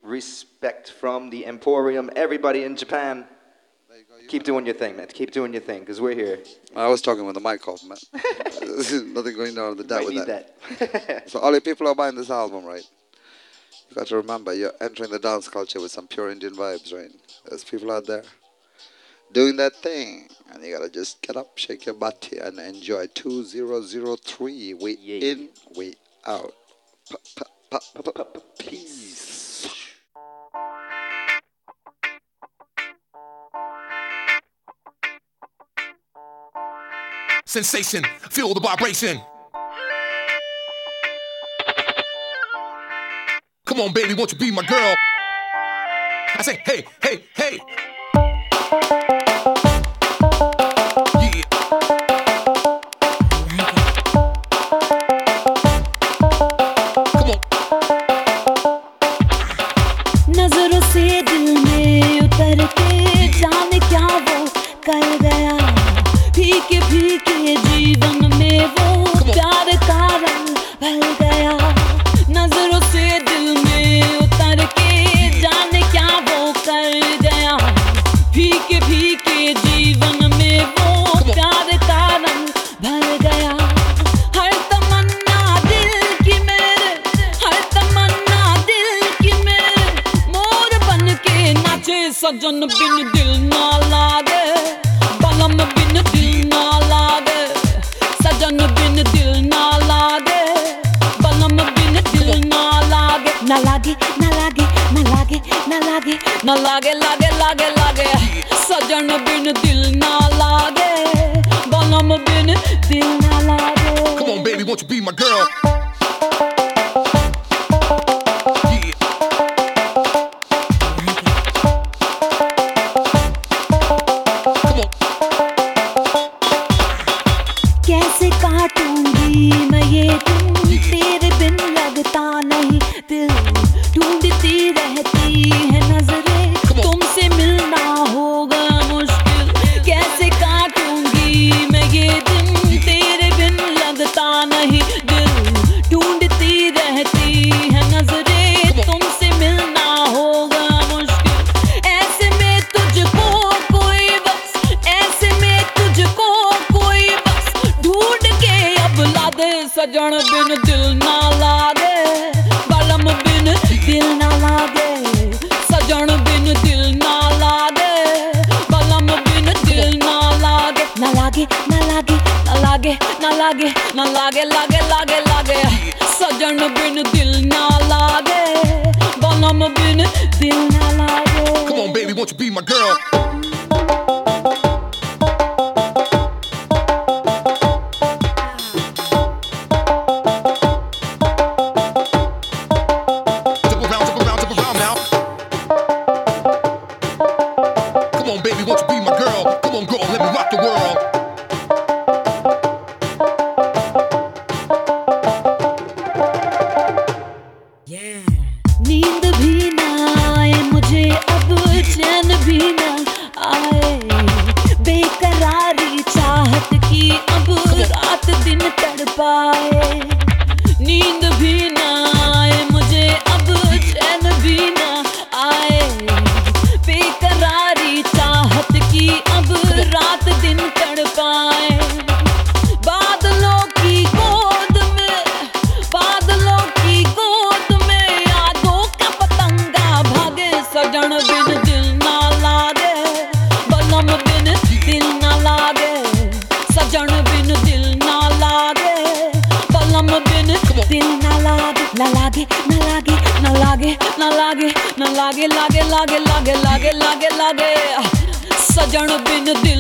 respect from the Emporium. Everybody in Japan, keep doing your thing, man. Keep doing your thing, because we're here. I was talking with the mic off, man. Nothing going on with the You might need that. So all you people are buying this album, right? You got to remember, you're entering the dance culture with some pure Indian vibes, right? There's people out there doing that thing, and you gotta just get up, shake your butt and enjoy 2003. We in, we out. Peace. Sensation, feel the vibration. Come on, baby, won't you be my girl? I say, hey, hey, hey. Yeah. Come on. नजरों से दिल में उतर के जाने क्या वो कर गया फीके फीके जीवन में वो प्यार का रंग भर गया नजरों से दिल में उतर के जाने क्या वो कर गया फीके फीके जीवन में वो प्यार का रंग भर गया हर तमन्ना दिल की मेरे हर तमन्ना दिल की मेरे मोर बन के नाचे सजन बिन दिल ना लागे बलम बिन दिल ना लागे सजन बिन दिल ना लागे बलम बिन दिल ना लागे ना लागे ना लागे ना लागे ना लागे ना लागे लागे लागे लागे सजन बिन दिल ना लागे बलम बिन दिल ना लागे Come on, baby, won't you be my girl? Yeah. Come on. कैसे काटूंगी मैं ये दिन तेरे बिन लगता नहीं दिल ढूंढती रहती है नजरें तुमसे मिलना होगा मुश्किल कैसे काटूंगी मैं ये दिन तेरे बिन लगता नहीं दिल ढूंढती रहती है नजरें तुमसे मिलना होगा मुश्किल ऐसे में तुझको कोई बस ऐसे में तुझको कोई बस ढूंढ के अब ला दे सजन बिन दिल ना लागे बलम बिन दिल ना लागे सजन बिन दिल ना लागे बलम बिन दिल ना लागे ना लागे ना लागे ना लागे ना लागे ना लागे लागे लागे लागे सजन बिन दिल ना लागे बलम बिन दिल ना लागे Come on, baby, won't you be my girl? Dip around now. Come on, baby, won't you be my girl? Come on, girl, let me rock the world. नींद भी ना आए मुझे अब चैन भी ना आए बेकरारी चाहत की अब रात दिन तड़पाए नींद भी ना आए मुझे अब चैन भी ना आए बेकरारी चाहत की अब रात दिन तड़पाए बादलों की गोद में बादलों की गोद में यादों का पतंगा भागे सजन बिन दिल ना लागे बलम बिन दिल ना लागे सजन बिन दिल ना लागे बलम बिन दिल ना लागे ना लागे ना लागे ना लागे ना लागे ना लागे लागे लागे लागे लागे लागे लागे सजन बिन दिल